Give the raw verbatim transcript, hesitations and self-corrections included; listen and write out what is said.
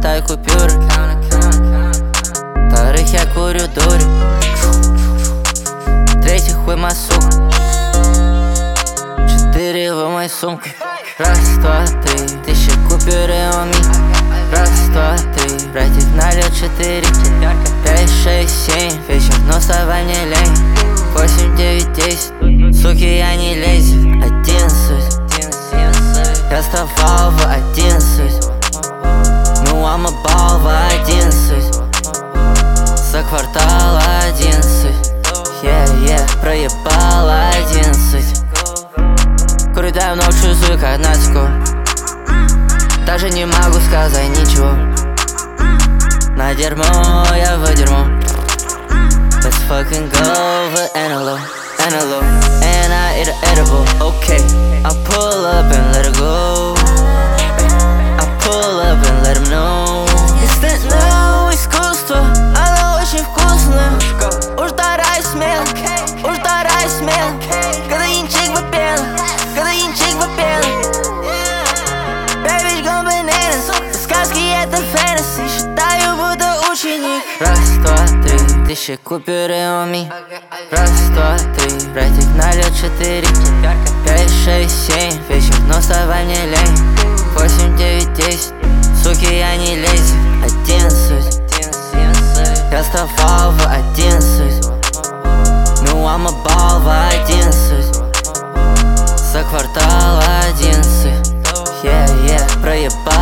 считаю купюры. Вторых я курю дури. Третий хуй моя сука. Четыре в моей сумке. Раз, два, три, тысяча купюры у меня. Раз, два, три, братик налет четыре. Пять, шесть, семь, вечер, но вставай мне лень. Восемь, девять, десять, суки, я не лезет. Одиннадцать, я вставал в одиннадцать. Ну, I'm a ball в одиннадцать. За квартал одиннадцать. Yeah, yeah, проебал одиннадцать. Крутаю ночью, сука, Натику. Даже не могу сказать ничего. На дерьмо я выдерму. Let's fucking go в эн эл о, эн эл о. And I eat an edible, okay. I pull up and let it go. I pull up and let him know. Инстантное искусство, оно очень вкусное. Уж дарай смело, уж дарай смело. Кокаинчик в пену, кокаинчик в пену. Baby, gone bananas. Сказки это фэнтези, считаю, будто ученик. Раз, два, три, тысяча купюры у меня. Раз, два, три, братик налет четыре. Пять, шесть, семь, вечер, но вставай мне лень. Восемь, девять, десять, суки, я не лезет. Одиннадцать, я вставал в одиннадцать. Ну, I'm a ball в одиннадцать. За квартал одиннадцать. Yeah, yeah, проебал